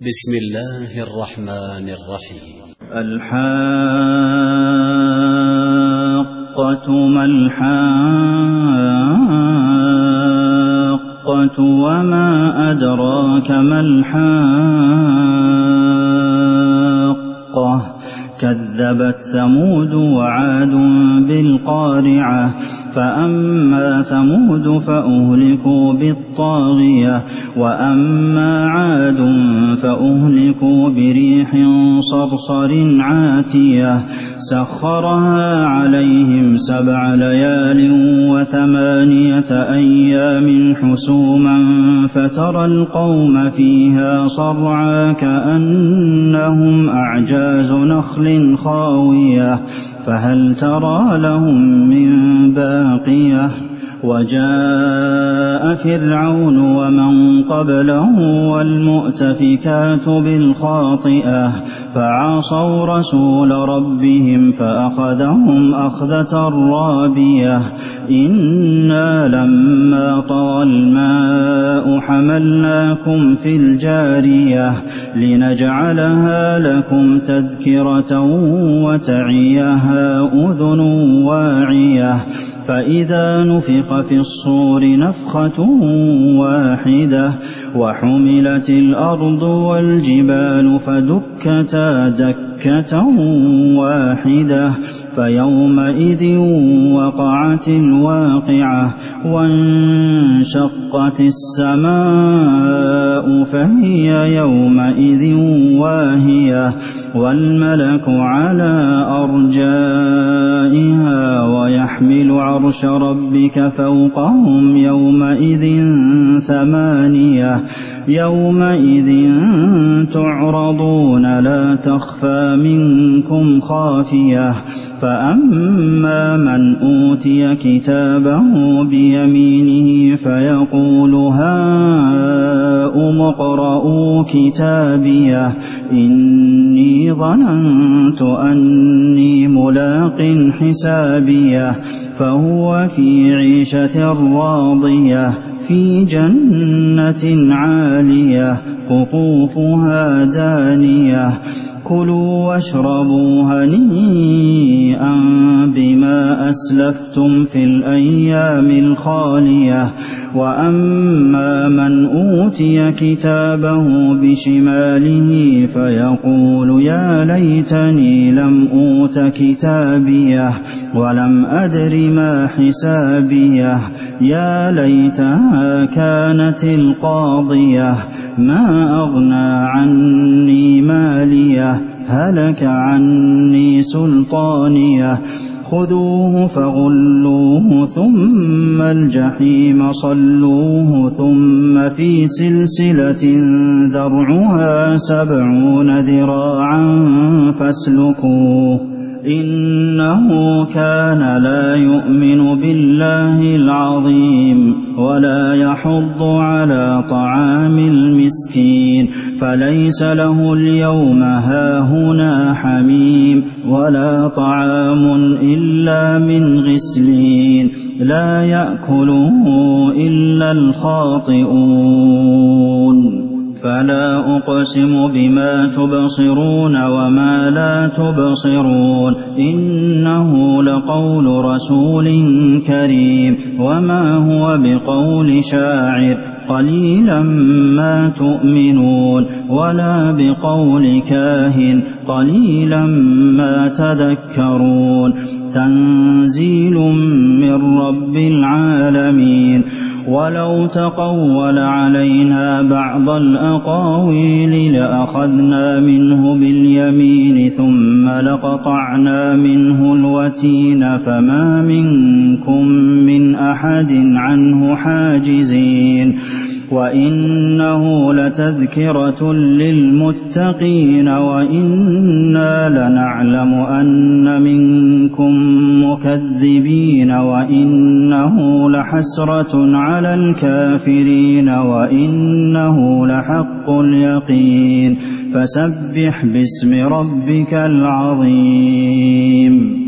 بسم الله الرحمن الرحيم. الحاقة ما الحاقة وما أدراك ما الحاقة كذبت ثمود وعاد بالقارعة فأما ثمود فأهلكوا بالطاغية وأما عاد فأهلكوا بريح صرصر عاتية سخرها عليهم 7 ليال و8 أيام حسوما فترى القوم فيها صرعا كأنهم أعجاز نخل خاوية فهل ترى لهم من باقية وجاء فرعون ومن قبله والمؤتفكات بالخاطئة فعصوا رسول ربهم فأخذهم أخذة رابية إنا لما طغى الماء حملناكم في الجارية لنجعلها لكم تذكرة وتعيها أذن واعية فإذا نفخ في الصور نفخة واحدة وحملت الأرض والجبال فدكتا دكة واحدة فيومئذ وقعت الواقعة وانشقت السماء فهي يومئذ واهية والملك على أرجائها ويحمل عرش ربك فوقهم يومئذ 8 يومئذ تعرضون لا تخفى منكم خافية فأما من أوتي كتابه بيمينه فيقول هاؤم اقرءوا كتابيه إني ظننت أني ملاق حسابيه فهو في عيشة راضية في جنة عالية قطوفها دانية كلوا واشربوا هنيئا بما أسلفتم في الأيام الخالية وأما من أوتي كتابه بشماله فيقول يا ليتني لم أوت كتابيه ولم أدر ما حسابيه يا ليتها كانت القاضية ما أغنى عني ماليه هلك عني سلطانيه خذوه فغلوه ثم الجحيم صلوه ثم في سلسلة ذرعها 70 ذراعا فاسلكوه إنه كان لا يؤمن بالله العظيم ولا يحض على طعام المسكين فليس له اليوم هاهنا حميم ولا طعام إلا من غسلين لا يأكله إلا الخاطئون فلا أقسم بما تبصرون وما لا تبصرون إنه لقول رسول كريم وما هو بقول شاعر قليلا ما تؤمنون ولا بقول كاهن قليلا ما تذكرون تنزيل من رب العالمين ولو تقول علينا بعض الأقاويل لأخذنا منه باليمين ثم لقطعنا منه الوتين فما منكم من أحد عنه حاجزين وإنه لتذكرة للمتقين وإنا لنعلم أن منكم مكذبين وإنه لحسرة على الكافرين وإنه لحق اليقين فسبح باسم ربك العظيم